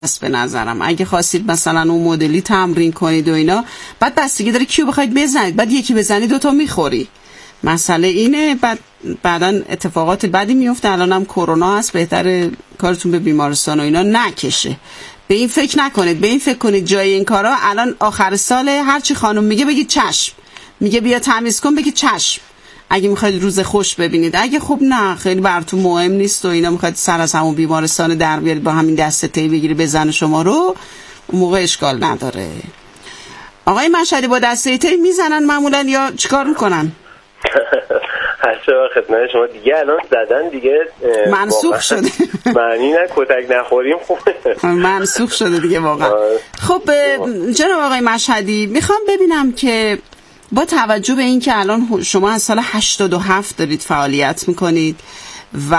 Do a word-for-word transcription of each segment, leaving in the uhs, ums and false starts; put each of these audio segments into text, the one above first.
به نظرم اگه خواستید مثلا اون مدلی تمرین کنید و اینا، بعد بستگی داره کیو بخواید بزنید، بعد یکی بزنید دوتا میخوری. مسئله اینه بعد بعداً اتفاقات بدی میفته. الان هم کرونا هست، بهتره کارتون به بیمارستان و اینا نکشه. به این فکر نکنید، به این فکر کنید جای این کارا الان آخر سال هرچی خانم میگه بگید چشم، میگه بیا تمیز کن بگید چشم، اگه میخواید روز خوش ببینید. اگه خب نه خیلی براتون مهم نیست و اینا، میخواید سر از همون بیمارستان در بیارید با همین دسته تی بگیری بزن شما رو، اون موقع اشکال نداره. آقای مشهدی با دسته تی میزنن معمولا یا چیکار میکنن؟ هرچه خدمت شما دیگه الان زدن دیگه منسوخ شده، معنی نه کتک نخوریم خوبه، منسوخ شده دیگه واقعا. خب جناب آقای مشهدی میخوام ببینم که با توجه به این که الان شما از سال هشتاد و هفت دارید فعالیت میکنید و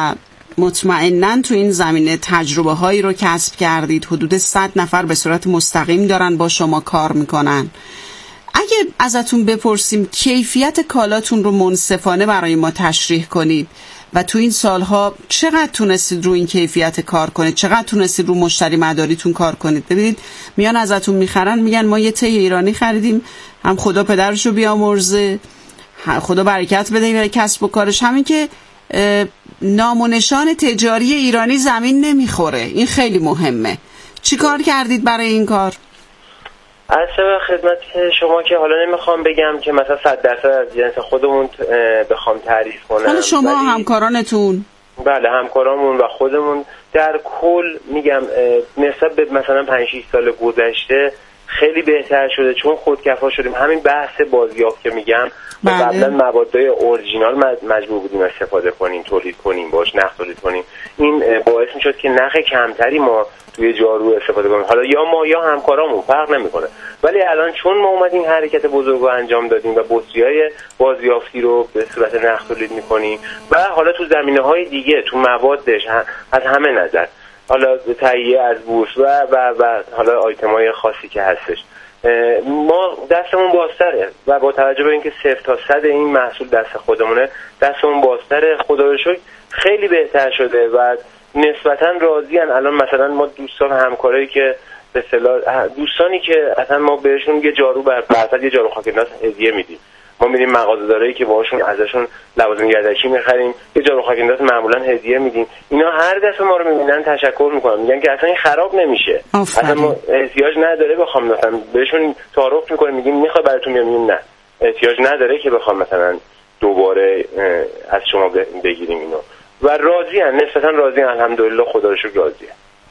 مطمئناً تو این زمینه تجربه هایی رو کسب کردید، حدود صد نفر به صورت مستقیم دارن با شما کار میکنن، اگه ازتون بپرسیم کیفیت کالاتون رو منصفانه برای ما تشریح کنید و تو این سالها چقدر تونستید رو این کیفیت کار کنید، چقدر تونستید رو مشتری مداریتون کار کنید. ببینید میان ازتون میخرن میگن ما یه تی ایرانی خریدیم، هم خدا پدرشو بیامرزه، خدا برکت بده برای کسب و کارش، همین که نام و نشان تجاری ایرانی زمین نمیخوره. این خیلی مهمه. چی کار کردید برای این کار؟ از شبه خدمت شما که حالا نمیخوام بگم که مثلا صد درصد از جنس خودمون بخوام تعریف کنم، حالا شما ولی همکارانتون، بله همکارامون و خودمون در کل میگم نسبت به مثلا پنج شش سال گذشته خیلی بهتر شده، چون خودکفا شدیم. همین بحث بازیافت که میگم، بله. قبلا موادهای اورجینال مجبور بودیم استفاده کنیم، تولید کنیم، باش نخ تولید کنیم. این باعث میشد که نخ کمتری ما توی جارو استفاده کنیم، حالا یا ما یا همکارامون فرق نمیکنه. ولی الان چون ما اومدیم حرکت بزرگ رو انجام دادیم و بطری‌های بازیافتی رو به صورت نخ تولید میکنیم و حالا تو زمینه‌های دیگه تو موادش از همه نظر، حالا تهیه از بورس و و و حالا آیتم‌های خاصی که هستش، ما دستمون بازتره و با توجه به اینکه صفر تا صد این محصول دست خودمونه، دستمون بازتره. خدا رو شکر خیلی بهتر شده و نسبتاً راضی‌ان. الان مثلا ما دوستان همکارایی که به اصطلاح دوستانی که اصلا ما بهشون یه جارو بر فرض یه جارو خاک‌انداز هدیه میدیم، ما میریم مغازه‌دارایی که باهاشون ازشون لوازم یدکی می‌خریم یه جارو خاک‌انداز معمولاً هدیه میدیم، اینا هر دفعه ما رو می‌بینن تشکر می‌کنن، میگن که اصلا این خراب نمیشه، اصلا ما احتیاج نداره بخوام مثلا بهشون تعارف می‌کنیم، میگیم میخوای براتون میگیم نه احتیاج نداره که بخوام مثلا دوباره از شما بگیریم اینو، و راضی‌ان، نسبتاً راضی‌ان، الحمدلله خدا رو شکر راضی‌ان.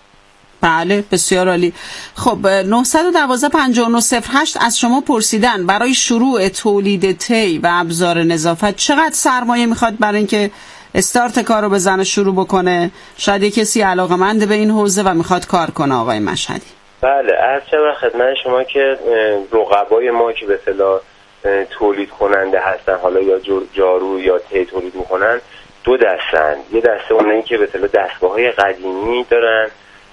بله بسیار عالی. خب نه یک دو پنج نه صفر هشت از شما پرسیدن برای شروع تولید تی و ابزار نظافت چقدر سرمایه میخواد برای اینکه استارت کار رو بزنه شروع بکنه؟ شاید یک کسی علاقه‌مند به این حوزه و میخواد کار کنه. آقای مشهدی بله عرض شد خدمت شما که رقبای ما که به اصطلاح تولید کننده هستن، حالا یا جارو یا تی تولید میکنن، دو دستن. یه دسته اونایی که به اصطلاح دستگاه‌های قدیمی دارن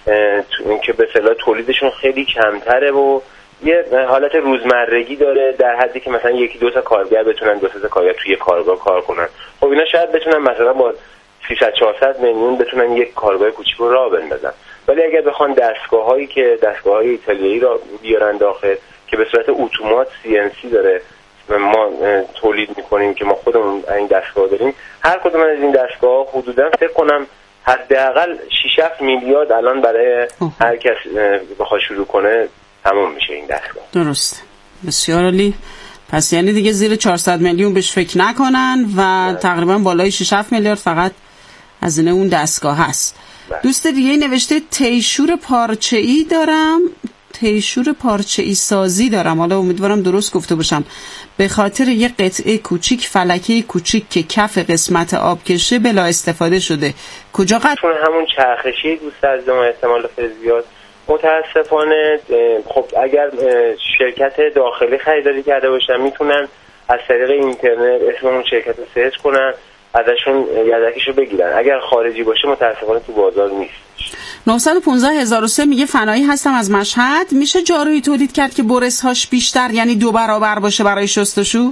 که به اصطلاح تولیدشون خیلی کمتره و یه حالت روزمرگی داره، در حدی که مثلا یکی دو تا کارگر بتونن دو تا کارگر توی کارگاه کار کنن. خب اینا شاید بتونن مثلا با سیصد چهارصد میلیون بتونن یک کارگاه کوچیک رو راه بندازن. ولی اگر بخوان دستگاه‌هایی که دستگاه‌های ایتالیایی را بیارن داخل که به صورت اتومات سی ان سی داره ما تولید می‌کنیم که ما خودمون این دستگاه داریم، هر کدوم از این دستگاه‌ها حدوداً فکر کنم حداقل شش هفت میلیارد الان برای هر کس بخواد شروع کنه تمام میشه این دستگاه. درست، بسیار عالی. پس یعنی دیگه زیر چهارصد میلیون بهش فکر نکنن و نه. تقریبا بالای شش هفت میلیارد فقط هزینه اون دستگاه هست. نه. دوست دیگه نوشته تیشور پارچه‌ای دارم، تیشور پارچه‌ای سازی دارم، حالا امیدوارم درست گفته باشم، به خاطر یه قطعه کوچیک فلکه کوچیک که کف قسمت آب کشه بلا استفاده شده، کجا قطع؟ چون همون چرخشی دوست از ما احتمال زیاد متاسفانه، خب اگر شرکت داخلی خریداری کرده باشن میتونن از طریق اینترنت اسم اون شرکت رو سرچ کنن، ازشون یدکیشو بگیرن. اگر خارجی باشه متاسفانه تو بازار نیست. نه یک پنج هزار و سه میگه فنایی هستم از مشهد، میشه جارویی تولید کرد که برس‌هاش بیشتر یعنی دو برابر باشه برای شستشو؟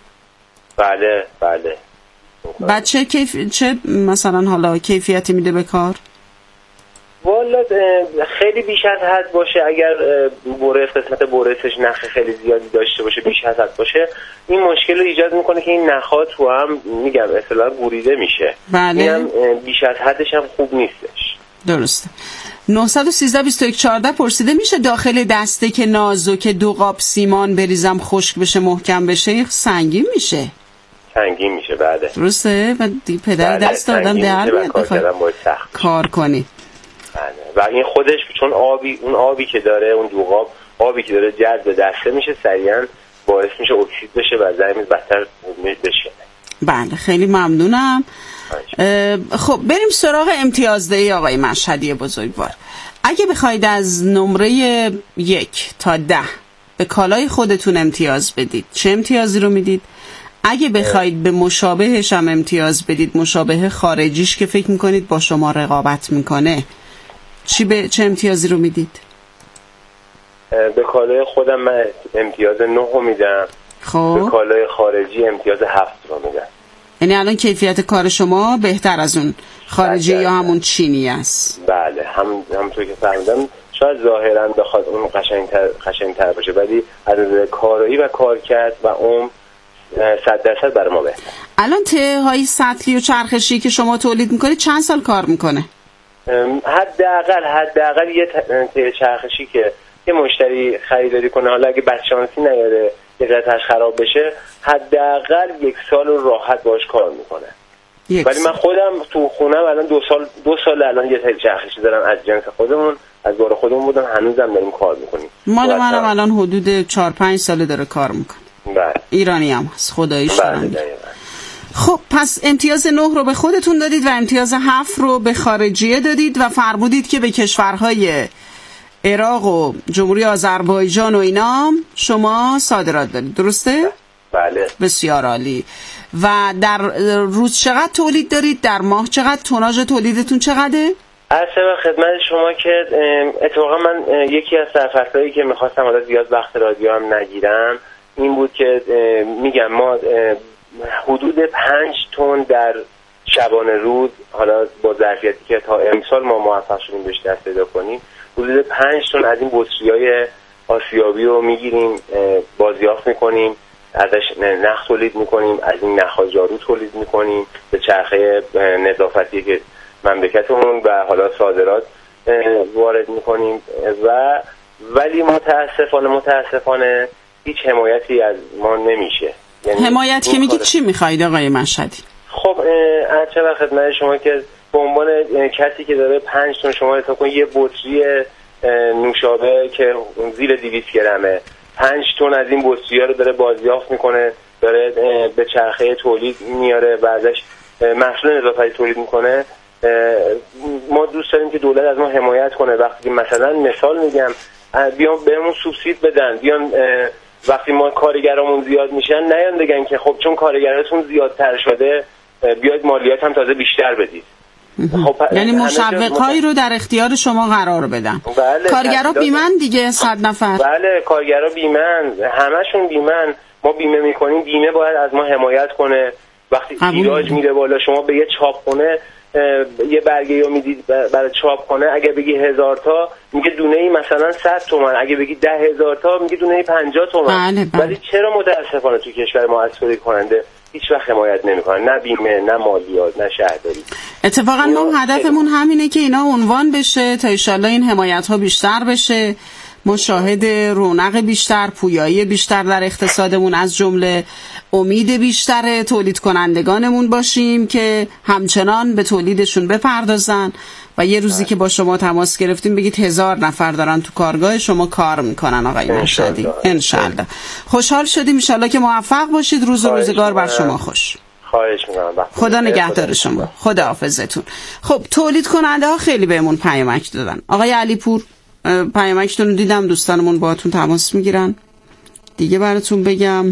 بله بله. بعد چه کیف... چه مثلا حالا کیفیتی میده به کار؟ والا خیلی بیش از حد باشه، اگر برس قسمت برسش نخ خیلی زیادی داشته باشه، بیش از حد باشه، این مشکل رو ایجاد میکنه که این نخ‌ها تو هم میگم اصطلاحاً بریده میشه. بله. اینم بیش از حدش هم خوب نیستش. درسته. نه یک سه بیست و یک چهارده پرسیده میشه داخل دسته که نازک دو قاب سیمان بریزم خشک بشه محکم بشه سنگین میشه. سنگین میشه بعد. درسته و پدر بله. دست آدم در میاد بخواد کار کنی. بله. و این خودش چون آبی اون آبی که داره اون دو قاب آبی که داره جذب دسته میشه سریعا باعث میشه اکسید بشه و زمین بدتر بشه. بله خیلی ممنونم. خب بریم سراغ امتیازدهی آقای مشهدی بزرگوار. اگه بخواید از نمره یک تا ده به کالای خودتون امتیاز بدید چه امتیازی رو میدید؟ اگه بخواید به مشابهش هم امتیاز بدید، مشابه خارجیش که فکر میکنید با شما رقابت میکنه، چی به چه امتیازی رو میدید؟ به کالای خودم من امتیاز نه رو میدم. خب به کالای خارجی امتیاز هفت رو میدم. یعنی الان کیفیت کار شما بهتر از اون خارجی یا همون چینی است؟ بله هم همونطور که فهمیدم شاید ظاهرا بخواد اون قشنگتر قشنگتر باشه، ولی از نظر کارایی و کارکرد و اون صد درصد برای ما بهتر. الان ته های سطلی و چرخشی که شما تولید میکنید چند سال کار میکنه؟ حداقل حداقل یه ته چرخشی که یه مشتری خریداری کنه، حالا اگه بدشانسی نیاره یه قطعش خراب بشه، حداقل یک سال راحت باش کار میکنه. ولی من خودم تو خونم الان دو سال دو سال الان یه ته چرخشی دارم از جنس خودمون، از بار خودمون بودم، هنوزم داریم کار میکنیم. مال منم الان حدود چهار پنج ساله داره کار میکنه. بله. ایرانی هم هست خداییش. بله. خب پس امتیاز نه رو به خودتون دادید و امتیاز هفت رو به خارجیه دادید و فرمودید که به کشورهای عراق و جمهوری آذربایجان و اینا شما صادرات دارید، درسته؟ بله. بسیار عالی. و در روز چقدر تولید دارید؟ در ماه چقدر؟ توناژ تولیدتون چقدره؟ اصلا خدمت شما که اتفاقا من یکی از سرفصلایی که میخواستم حالا زیاد وقت رادیو هم نگیرم این بود که میگم ما حدود پنج تن در شبانه روز، حالا با ظرفیتی که تا امسال ما موفق شدیم بهش دست پیدا کنیم، حدود پنج تن از این بطری‌های آسیابی رو میگیریم، بازیافت میکنیم، ازش نخ تولید میکنیم، از این نخ‌ها جارو تولید میکنیم، به چرخه نظافتی که مملکتمون و حالا صادرات وارد میکنیم و ولی متاسفانه متاسفانه هیچ حمایتی از ما نمیشه. یعنی حمایت که میگی چی میخواید آقای مشهدی؟ خب از چه وقت خدمت شما که به عنوان کسی که داره پنج تن، شما حساب کن یه بطری نوشابه که زیر دویست گرمه، پنج تن از این بطری‌ها رو داره بازیافت میکنه، داره به چرخه تولید میاره و ازش محصول نظافتی تولید میکنه. ما دوست داریم که دولت از ما حمایت کنه. وقتی مثلا مثال میگم بیان بهمون سوبسید بدن، بیان وقتی ما کارگرامون زیاد میشن نیان بگن که خب چون کارگراتون زیادتر شده بیاید مالیات هم تازه بیشتر بدید. خب یعنی مشوق‌هایی رو در اختیار شما قرار بدن. بله. کارگرا بیمن دیگه صد نفر. بله کارگرا بیمن، همشون بیمن. ما بیمه میکنیم، بیمه باید از ما حمایت کنه. وقتی تیراژ میره بالا، شما به یه چاپخونه یه برگه رو میدید برای چاپ کنه، اگه بگی هزار تا میگه دونه ای مثلا صد تومن، اگه بگی ده هزار تا میگه دونه ای پنجاه تومن. بله بله. ولی چرا متاسفانه تو کشور ما از تولید کننده هیچ وقت حمایت نمیکنن؟ نه بیمه، نه مالیات، نه شهرداری. اتفاقا ما هدفمون همینه که اینا عنوان بشه تا انشالله این حمایت ها بیشتر بشه، مشاهد رونق بیشتر، پویایی بیشتر در اقتصادمون، از جمله امید بیشتر تولید کنندگانمون باشیم که همچنان به تولیدشون بپردازن و یه روزی که با شما تماس گرفتیم بگید هزار نفر دارن تو کارگاه شما کار میکنن آقای مشهدی. انشالله. خوشحال شدیم، انشالله که موفق باشید. روز و روزگار بر شما خوش. خواهش می‌کنم. خدا نگهدار شما. خدا حافظتون. خب تولید کننده ها خیلی بهمون پیامک دادن. آقای علیپور پیامکتون رو دیدم، دوستانمون باهاتون تماس میگیرن. دیگه براتون بگم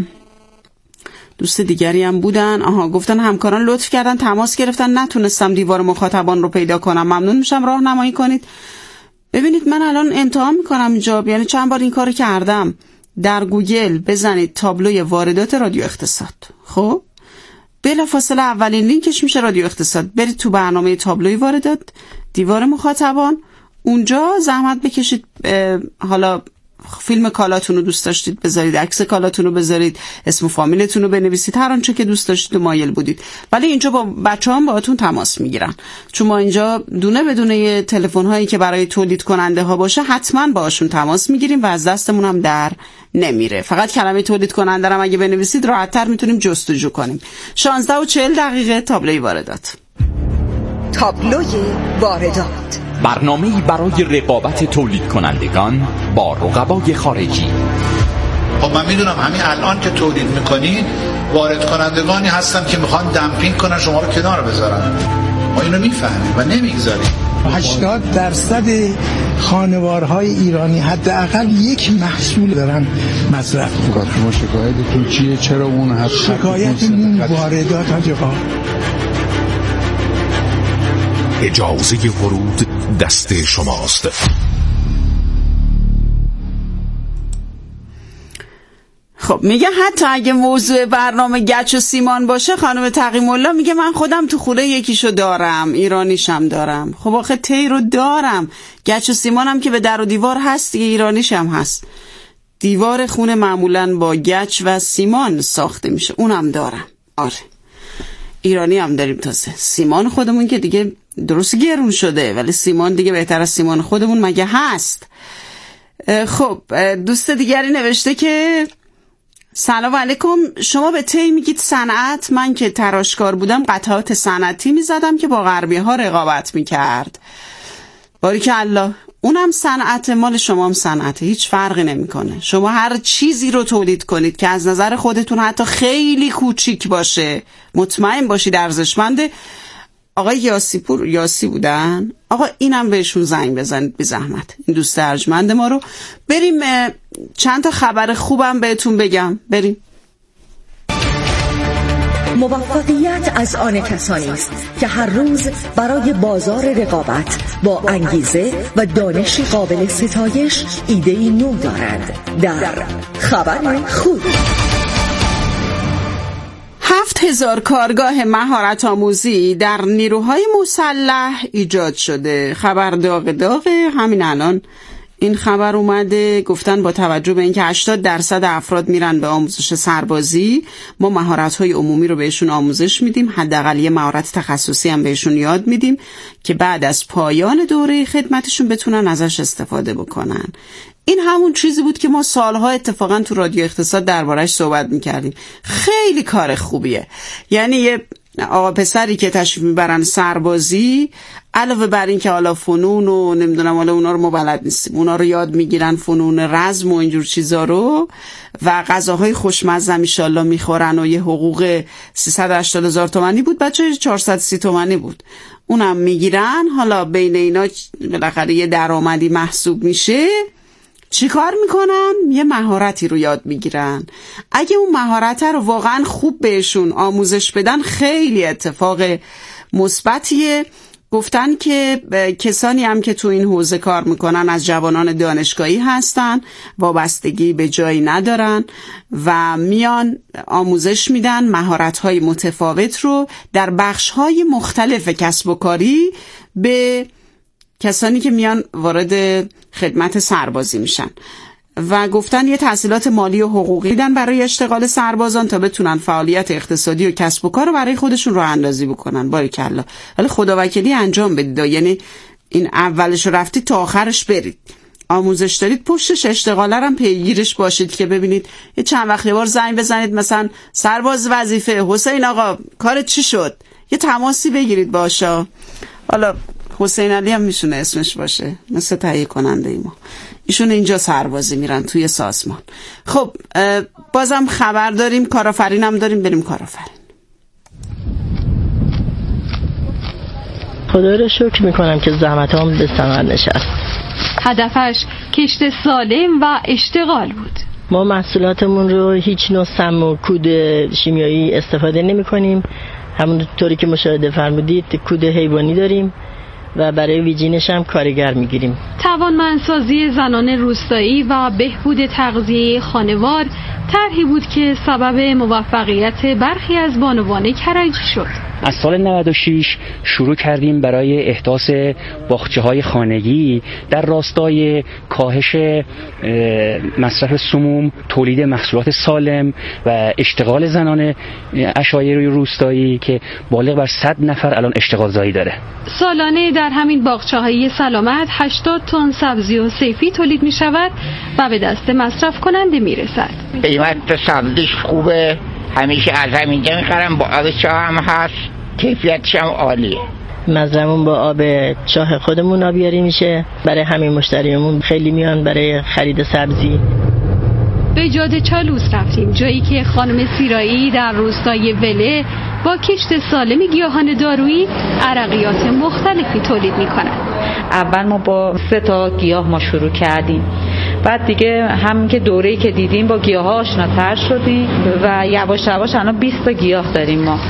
دوست دیگری هم بودن. آها گفتن همکاران لطف کردن تماس گرفتن، نتونستم دیوار مخاطبان رو پیدا کنم، ممنون میشم راهنمایی کنید. ببینید من الان امتحان میکنم اینجا، یعنی چند بار این کارو کردم. در گوگل بزنید تابلوی واردات رادیو اقتصاد، خب بلافاصله اولین لینکش میشه رادیو اقتصاد. برید تو برنامه تابلوی واردات، دیوار مخاطبان، اونجا زحمت بکشید، حالا فیلم کالاتون رو دوست داشتید بذارید، عکس کالاتون رو بذارید، اسم و فامیلتون رو بنویسید، هر آنچه که دوست داشتید و مایل بودید. ولی اینجا با بچه‌ها باهاتون تماس میگیرن، چون ما اینجا دونه بدونه تلفن هایی که برای تولید کننده ها باشه حتما باهاشون تماس میگیریم و از دستمون هم در نمیره. فقط کلمه تولید کننده رو اگه بنویسید راحت‌تر میتونیم جستجو کنیم. شانزده و چهل دقیقه تابلوی واردات. تابلوی واردات، برنامه‌ای برای رقابت تولید کنندگان با رقبای خارجی. خب من میدونم همین الان که تولید میکنین وارد کنندگانی هستن که میخوان دمپینگ کنن شما رو کنار بذارن. ما اینو میفهمیم و نمیگذاریم. هشتاد درصد خانوارهای ایرانی حداقل یک محصول دارن مصرف میکنن. شما شکایتتون چیه؟ چرا اون هست؟ شکایتمون واردات آقا. اجازه ورود دست شماست. خب میگه حتی اگه موضوع برنامه گچ و سیمان باشه، خانم تقی‌الله میگه من خودم تو خونه یکیشو دارم، ایرانیشم دارم. خب آخه تی رو دارم، گچ و سیمانم که به در و دیوار هست دیگه، ایرانیشم هست. دیوار خونه معمولاً با گچ و سیمان ساخته میشه، اونم دارم. آره ایرانی هم داریم. تازه سیمان خودمون که دیگه درست گرون شده، ولی سیمان دیگه بهتر از سیمان خودمون مگه هست؟ خب دوست دیگری نوشته که سلام علیکم، شما به تی میگید صنعت، من که تراشکار بودم قطعات صنعتی میزدم که با غربی ها رقابت میکرد. باریکالله، اونم صنعت، مال شما هم صنعته، هیچ فرقی نمیکنه. شما هر چیزی رو تولید کنید که از نظر خودتون حتی خیلی کوچیک باشه، مطمئن باشید ارزشمنده. آقای یاسی پور یاسی بودن، آقا اینم بهشون زنگ بزنید بی زحمت، این دوست ارجمند ما رو. بریم چند تا خبر خوبم بهتون بگم. بریم. موفقیت از آن کسانی است که هر روز برای بازار رقابت با انگیزه و دانش قابل ستایش ایده‌ای نو دارند. در خبر خوب، هفت هزار کارگاه مهارت آموزی در نیروهای مسلح ایجاد شده. خبر داغ داغه، همین الان این خبر اومده. گفتن با توجه به اینکه هشتاد درصد افراد میرن به آموزش سربازی، ما مهارت‌های عمومی رو بهشون آموزش میدیم، حداقل یه مهارت تخصصی هم بهشون یاد میدیم که بعد از پایان دوره خدمتشون بتونن ازش استفاده بکنن. این همون چیزی بود که ما سالها اتفاقا تو رادیو اقتصاد دربارش صحبت میکردیم. خیلی کار خوبیه. یعنی یه آقا پسری که تشریف میبرن سربازی، علاوه بر این که حالا فنون و نمیدونم حالا اونا رو ما بلد نیستیم، اونا رو یاد میگیرن، فنون رزم و اینجور چیزا رو، و غذاهای خوشمزه ان شاءالله میخورن و یه حقوق سیصد و هشتاد هزار تومانی بود، بچه چهارصد و سی تومانی بود، اونم میگیرن. حالا بین اینا بالاخره یه درآمدی محسوب میشه. چی کار میکنن؟ یه مهارتی رو یاد میگیرن. اگه اون مهارت رو واقعا خوب بهشون آموزش بدن، خیلی اتفاق مثبتیه. گفتن که کسانی هم که تو این حوزه کار میکنن از جوانان دانشگاهی هستن، وابستگی به جایی ندارن و میان آموزش میدن مهارت‌های متفاوت رو در بخش‌های مختلف کسب و کاری به کسانی که میان وارد خدمت سربازی میشن. و گفتن یه تحصیلات مالی و حقوقی دن برای اشتغال سربازان تا بتونن فعالیت اقتصادی و کسب و کار رو برای خودشون راه اندازی بکنن. باریکالله. ولی خداوکیلی انجام بدید، یعنی این اولش رو رفتید تا آخرش برید، آموزش دارید، پشتش اشتغاله هم پیگیرش باشید که ببینید یه چند وقت یه بار زنگ بزنید، مثلا سرباز وظیفه حسین آقا کارت چی شد، یه تماسی بگیرید باشا. حالا حسین علی هم میشونه اسمش باشه، مثل تهیه کننده ای ما، ایشون اینجا سربازی میرن توی سازمان. خب بازم خبر داریم، کارآفرین هم داریم. بریم کارآفرین. خدا رو شکر میکنم که زحمتام به ثمر نشست. هدفش کشت سالم و اشتغال بود. ما محصولاتمون رو هیچ نوع سم و کود شیمیایی استفاده نمی کنیم، همون طوری که مشاهده فرمودید کود حیوانی داریم و برای ویجینش هم کارگر میگیریم. توانمندسازی زنان روستایی و بهبود تغذیه خانوار طرحی بود که سبب موفقیت برخی از بانوان کرجی شد. از سال نود و شش شروع کردیم برای احداث باغچه‌های خانگی در راستای کاهش مصرف سموم، تولید محصولات سالم و اشتغال زنان عشایر روستایی که بالغ بر صد نفر الان اشتغال زایی داره. سالانه در همین باغچه‌های سلامت هشتاد تن سبزی و صیفی تولید می شود و به دست مصرف کننده می رسد. قیمت سبزیش خوبه، همیشه از همینجا می خرم، با آب چاه هم هست، کیفیتش هم عالیه. مزرعمون با آب چاه خودمون آبیاری میشه، برای همین مشتریمون خیلی میان برای خرید سبزی. به جاده چالوس رفتیم، جایی که خانم سیرایی در روستای وله با کشت سالم گیاهان دارویی عرقیات مختلفی تولید میکنند. اول ما با سه تا گیاه ما شروع کردیم، بعد دیگه همین که دوره‌ای که دیدیم با گیاها آشناتر شدیم و یواش یواش الان بیست تا گیاه داریم ما.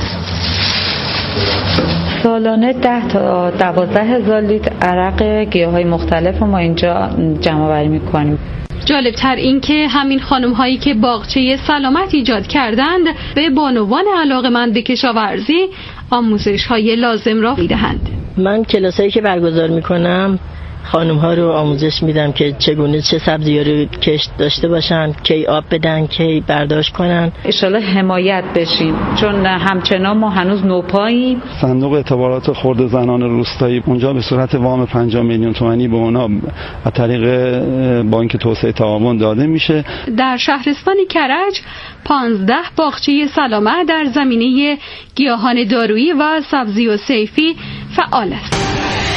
سالانه ده تا دوازده هزار لیتر عرق گیاهای مختلف ما اینجا جمع آوری میکنیم. جالب تر این که همین خانم هایی که باغچه سلامت ایجاد کردند به بانوان علاقه‌مند به کشاورزی آموزش های لازم را میدهند. من کلاسایی که برگزار میکنم خانم ها رو آموزش میدم که چگونه چه سبزی رو کشت داشته باشن، کی آب بدن، کی برداشت کنن. انشالله حمایت بشیم چون همچنان ما هنوز نوپاییم. صندوق اعتبارات خرد زنان روستایی اونجا به صورت وام پنجاه میلیون تومانی به اونا از طریق بانک توسعه تعاون داده میشه. در شهرستان کرج پانزده باغچه سلامت در زمینه گیاهان دارویی و سبزی و صیفی فعال است.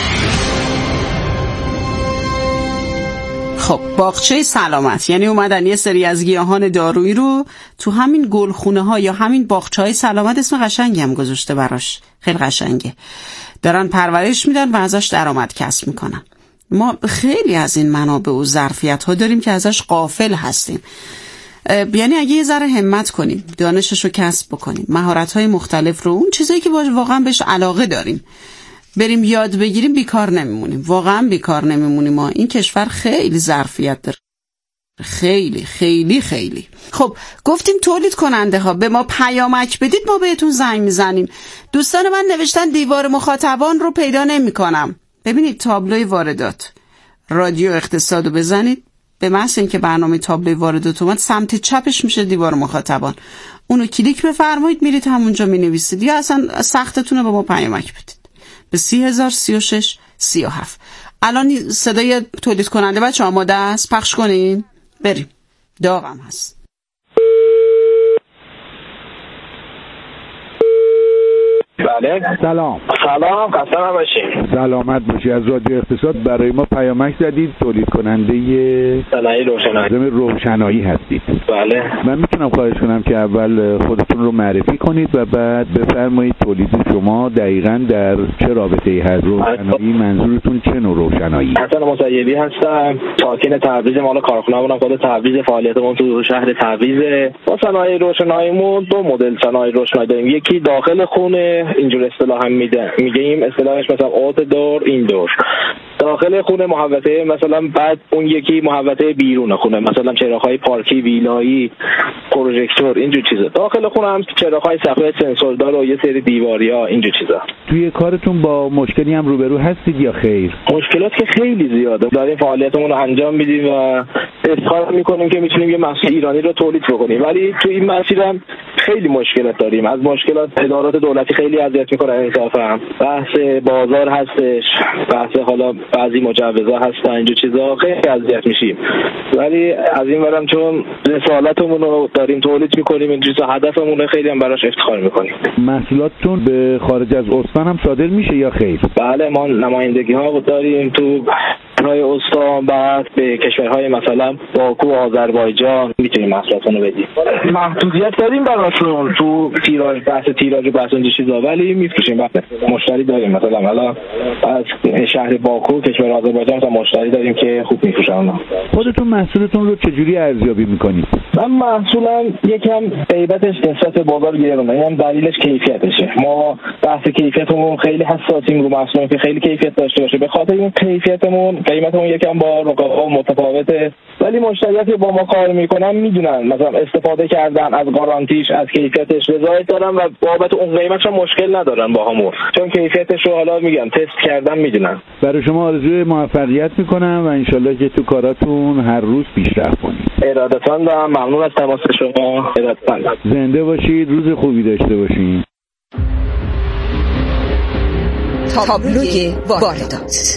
خب باغچه سلامت یعنی اومدن یه سری از گیاهان دارویی رو تو همین گلخونه ها یا همین باغچه های سلامت، اسم قشنگی هم گذاشته براش، خیلی قشنگه، دارن پرورش میدن و ازش درآمد کسب میکنن. ما خیلی از این منابع و ظرفیت ها داریم که ازش غافل هستیم. یعنی اگه یه ذره همت کنیم، دانشش رو کسب بکنیم، مهارت های مختلف رو، اون چیزایی که واقعا بهش علاقه داریم بریم یاد بگیریم، بیکار نمیمونیم، واقعا بیکار نمیمونیم. ما این کشور خیلی ظرفیت داره، خیلی خیلی خیلی. خب گفتیم تولید کننده ها به ما پیامک بدید، ما بهتون زنگ میزنیم. دوستان من نوشتن دیوار مخاطبان رو پیدا نمی کنم. ببینید تابلوی واردات رادیو اقتصاد رو بزنید، به محض اینکه برنامه تابلوی واردات اومد سمت چپش میشه دیوار مخاطبان، اونو کلیک بفرمایید میرید همونجا مینویسید یا اصلا سختتونه به ما پیامک بدید به سی هزار سی و شش سی و هفت. الان صدای تولید کننده بچه آماده است، پخش کنیم بریم، داغم هست. بله سلام. سلام، خسته نباشید. سلامت باشی. از رادیو اقتصاد برای ما پیامک زدید، تولید کننده صنایع روشنایی روشنایی هستید. بله. من میتونم خواهش کنم که اول خودتون رو معرفی کنید و بعد بفرمایید تولید شما دقیقاً در چه رابطه‌ای هست؟ روشنایی منظورتون چه نوع روشنایی؟ حسن مصیبی هستم، ساکن تبریز. مال کارخونه‌مون خود تبریز، فعالیتمون تو شهر تبریز. ما صنایع روشناییمون دو مدل صنایع روشنایی داریم. یکی داخل خونه، اینجور اصطلاح هم میده میگیم، اصطلاحش مثلا اوت دور این دور، داخل خونه محوطه، مثلا بعد اون یکی محوطه بیرون خونه، مثلا چراغ‌های پارکی، ویلایی، پروژکتور، اینجور چیزا. داخل خونه هم چراغ‌های صفحه سنسوردار و یه سری دیواریا، اینجور چیزا. توی کارتون با مشکلی هم روبرو هستید یا خیر؟ مشکلات که خیلی زیاده. داریم فعالیتمون رو انجام میدیم و اظهار میکنیم که میتونیم یه محصول ایرانی رو تولید بکنیم، ولی تو این مسیر هم خیلی مشکلات داریم. از مشکلات ادارات دولتی خیلی اذیت میکنن، انصافا بحث بازار هستش، بحث حالا بعضی مجوزا هستن، اینجور چیزا خیلی اذیت میشیم. ولی از این ورم چون رسالتمون رو داریم تولید میکنیم، این چیزا هدفمون رو خیلی هم براش افتخار میکنیم. محصولاتتون به خارج از استان هم صادر میشه یا خیر؟ بله، ما نمایندگی ها داریم تو رای استان، بعد به کشورهای مثلا باکو، آذربایجان میتونیم محصولاتونو بدیم. محدودیت داریم براشون تو تیراژ، بحث تیراژ و بحث این چیزا، ولی میفروشیم. مشتری داریم، مثلا الان از شهر باکو، کشور آذربایجان تا مشتری داریم که خوب میفروشن. خودتون محصولتون رو چجوری ارزیابی میکنید؟ من محصولم یکم قیمتش نسبت بازار گرونه، یعنی دلیلش کیفیتشه. ما بحث کیفیتمون خیلی حساسیم رو محصولمون که خیلی کیفیت داشته باشه. به خاطر این کیفیتمون قیمتمون یکم با رقبا متفاوته، ولی ولی مشتریات با ما کار میکنن میدونن مثلا استفاده کردن از گارانتیش، از کیفیتش رضایت دارن و بابت اون قیمتش مشکل ندارن با همون، چون کیفیتش رو حالا میگم تست کردن میدونن. برای شما آرزوی موفقیت میکنم و انشالله که تو کاراتون هر روز پیشرفت کنید. ارادتاً و ممنون از تماس شما. ارادتاً. زنده باشید، روز خوبی داشته باشید. تابلوی واردات.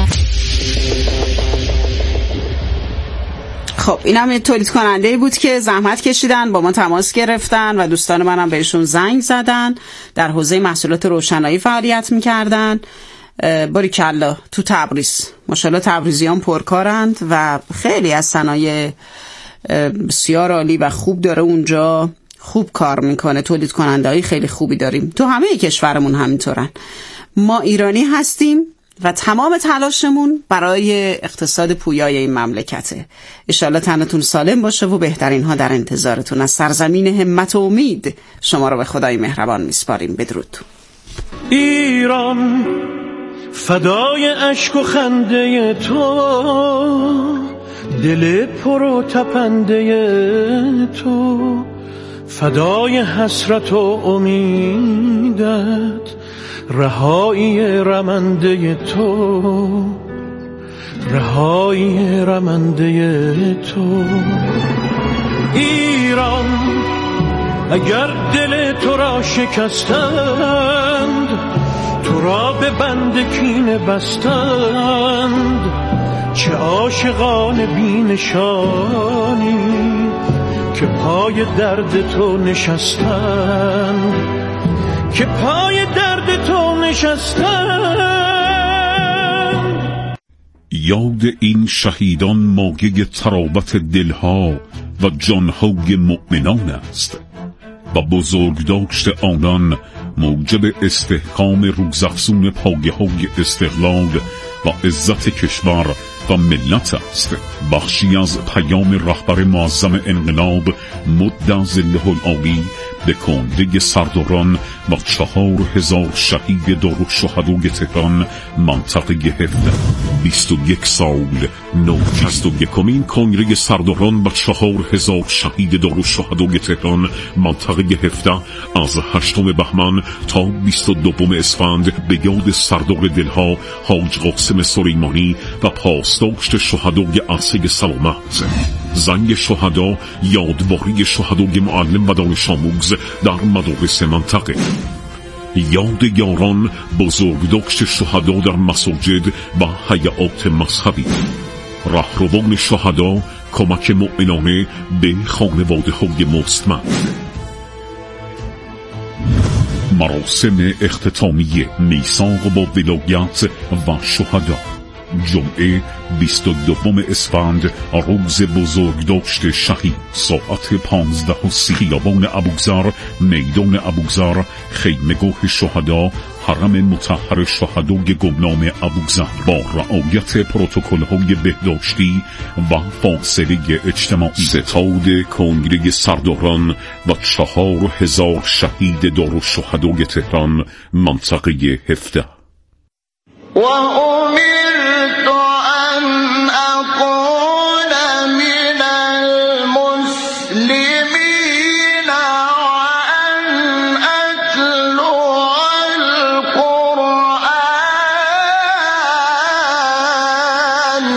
خب این هم تولید کننده بود که زحمت کشیدن، با ما تماس گرفتن و دوستان منم بهشون زنگ زدن. در حوزه محصولات روشنایی فعالیت میکردن. باریکلا تو تبریز، ماشاءالله تبریزیان پرکارند و خیلی از صنایع بسیار عالی و خوب داره اونجا، خوب کار میکنه. تولید کننده های خیلی خوبی داریم تو همه کشورمون همینطورن. ما ایرانی هستیم و تمام تلاشمون برای اقتصاد پویای این مملکته. انشالله تنتون سالم باشه و بهترین ها در انتظارتون. از سرزمین همت و امید شما رو به خدای مهربان میسپاریم. بدرود. ایران فدای اشک و خنده تو، دل پر و تپنده تو، فدای حسرت و امیدت، رهایی رمنده تو، رهایی رمنده تو. ایران اگر دل تو را شکستند، تو را به بند کینه بستند، چه عاشقان بی‌نشانی که پای درد تو نشستند، که پای درد تو نشستند. یاد این شهیدان مایه ترابت دلها و جانهای مؤمنان است و بزرگداشت آنان موجب استحکام روزافزون پایه‌های استقلال و عزت کشور و ملت است. بخشی از پیام رهبر معظم انقلاب مد ظله العالی به کنده سرداران و چهار هزار شهید دارالشهدای تهران منطقه هفده. بیست و یک سال نو بیست و یکمین کنگره سرداران و چهار هزار شهید دارالشهدای تهران منطقه هفده از هشتم بهمن تا بیست و دوم اسفند به یاد سردار دلها حاج قاسم سلیمانی و پاسداشت شهدای عرصه سلامت. زنگ شهدا، یادواری شهدای معلم و دانش آموز در مدارس منطقه. یاد یاران بزرگداشت شهدا در مساجد و هیئات مذهبی. رهروان شهدا، کمک مؤمنانه به خانواده‌های مستمند. مراسم اختتامی میثاق با ولایت و شهدا. جمعه بیست و دوم اسفند روز بزرگداشت شهید، ساعت پانزده و سی، خیابان ابوذر، میدان ابوذر، خیمه‌گاه شهدا، حرم مطهر شهدای گمنام ابوذر، با رعایت پروتکل‌های بهداشتی و فاصله اجتماعی. ستاد کنگره سرداران و چهار هزار شهید دارالشهدای تهران منطقه هفده. و امرت ان اكون من المسلمین وان اتلو القرآن.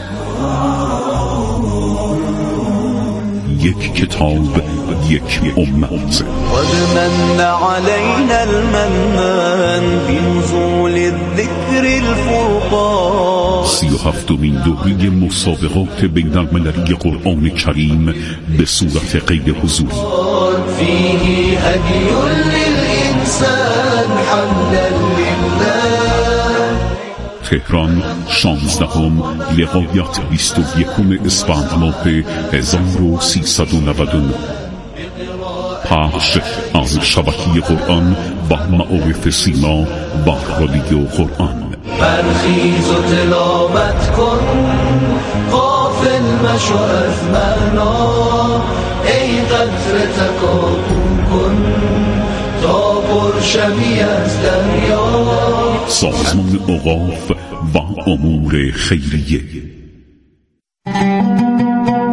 یک کتاب، یک امت. قد من علينا المنان بنزول الذكر الفرقان. سی و هفتمین دوره مسابقات بین المللی قرآن کریم به صورت غیر حضوری. فيه هدي للإنسان حمدا لله. تهران، شانزدهم لغایت بیست و یکم اسفند ماه هزار و سیصد و نود و نه. پخش از شبکه قرآن و معارف سیما و رادیو قرآن. برخیز و تلاوت کن، غافل مشو از معنا، ای قطره تکاپو کن تا پرشوی از دریا. سازمان اوقاف و امور خیریه.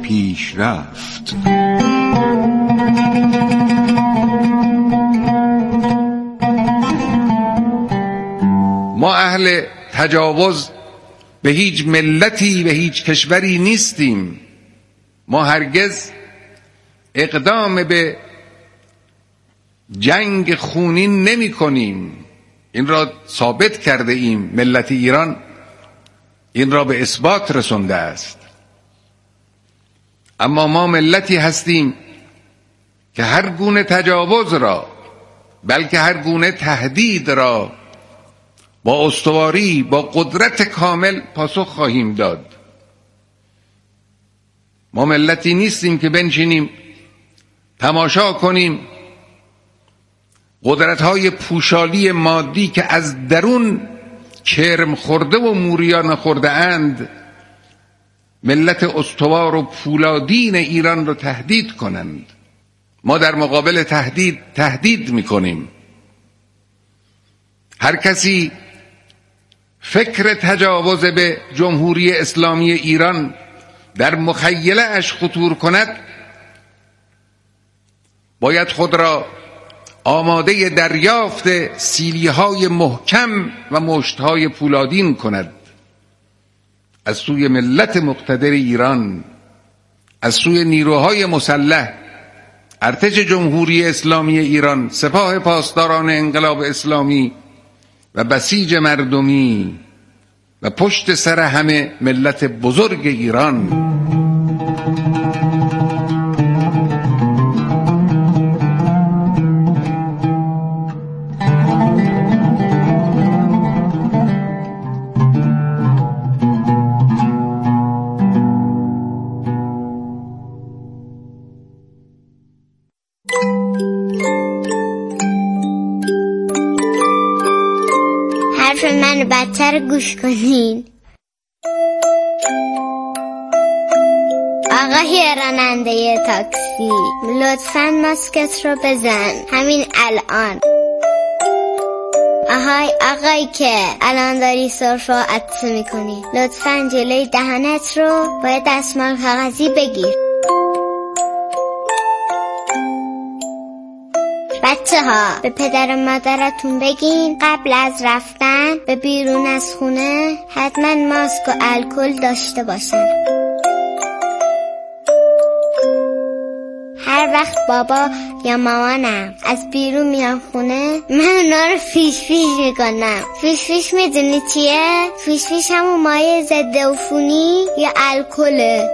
پیشرفت. ما اهل تجاوز به هیچ ملتی، به هیچ کشوری نیستیم. ما هرگز اقدام به جنگ خونین نمی کنیم. این را ثابت کرده ایم. ملت ایران این را به اثبات رسونده است. اما ما ملتی هستیم که هر گونه تجاوز را، بلکه هر گونه تهدید را با استواری، با قدرت کامل پاسخ خواهیم داد. ما ملتی نیستیم که بنشینیم تماشا کنیم قدرت‌های پوشالی مادی که از درون کرم خورده و موریان خورده اند ملت استوار و پولادین ایران را تهدید کنند. ما در مقابل تهدید تهدید می‌کنیم. هر کسی فکر تجاوز به جمهوری اسلامی ایران در مخیله اش خطور کند باید خود را آماده دریافت سیلی‌های محکم و مشت‌های پولادین کند از سوی ملت مقتدر ایران، از سوی نیروهای مسلح، ارتش جمهوری اسلامی ایران، سپاه پاسداران انقلاب اسلامی و بسیج مردمی و پشت سر همه ملت بزرگ ایران. حرف من بدتر گوش کنین. آقای راننده تاکسی، لطفاً ماسکت رو بزن همین الان. آهای آقایی که الان داری سرفه و عطسه میکنی، لطفاً جلوی دهنت رو با دستمال کاغذی بگیر. بچه ها به پدر و مادرتون بگین قبل از رفتن به بیرون از خونه حتما ماسک و الکل داشته باشن. هر وقت بابا یا مامانم از بیرون میان خونه من اونا رو فیش فیش میکنم. فیش فیش میدونی چیه؟ فیش فیش همون مایع ضد عفونی یا الکله.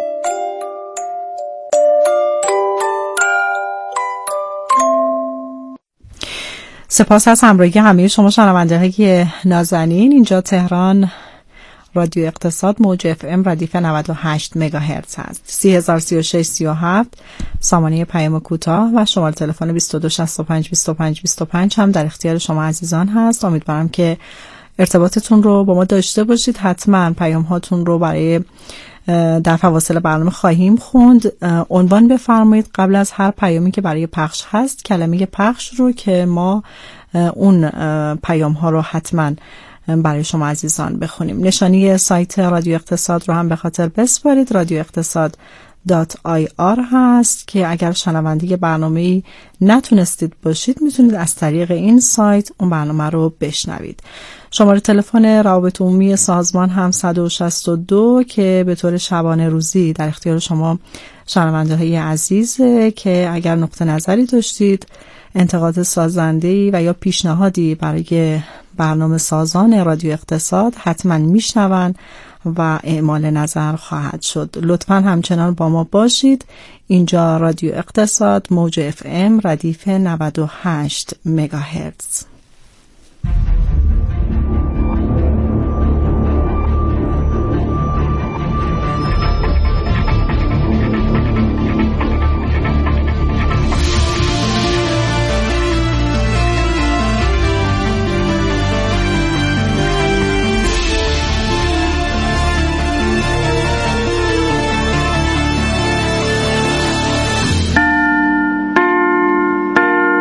سپاس از همراهی همه شما شنونده‌های نازنین. اینجا تهران رادیو اقتصاد موج اف ام ردیف نود و هشت مگاهرتز هست. سی هزار سی و شش سی و هفت سامانه پیام کوتاه و شماره تلفن بیست و دو شصت و پنج بیست و پنج بیست و پنج هم در اختیار شما عزیزان هست. امیدوارم که ارتباطتون رو با ما داشته باشید. حتما پیام هاتون رو برای در فواصل برنامه خواهیم خوند. عنوان بفرمایید قبل از هر پیامی که برای پخش هست کلمه پخش رو که ما اون پیام ها رو حتما برای شما عزیزان بخونیم. نشانی سایت رادیو اقتصاد رو هم به خاطر بسپارید. رادیو اقتصاد دات آی آر هست که اگر شنونده برنامه‌ای نتونستید باشید میتونید از طریق این سایت اون برنامه رو بشنوید. شماره تلفن روابط عمومی سازمان هم صد و شصت و دو که به طور شبانه روزی در اختیار شما شنونده های عزیزه که اگر نقطه نظری داشتید، انتقاد سازنده‌ای و یا پیشنهادی برای برنامه سازان رادیو اقتصاد حتما میشنون و اعمال نظر خواهد شد. لطفاً همچنان با ما باشید. اینجا رادیو اقتصاد موج اف ام ردیف نود و هشت مگاهرتز.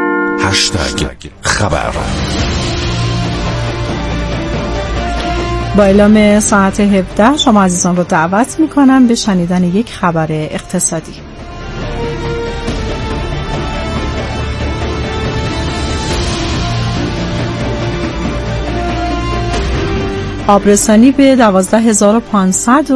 هشتگ خبر. با اعلام ساعت هفده شما عزیزان رو دعوت میکنم به شنیدن یک خبر اقتصادی. آبرسانی به دوازده هزار و پانصد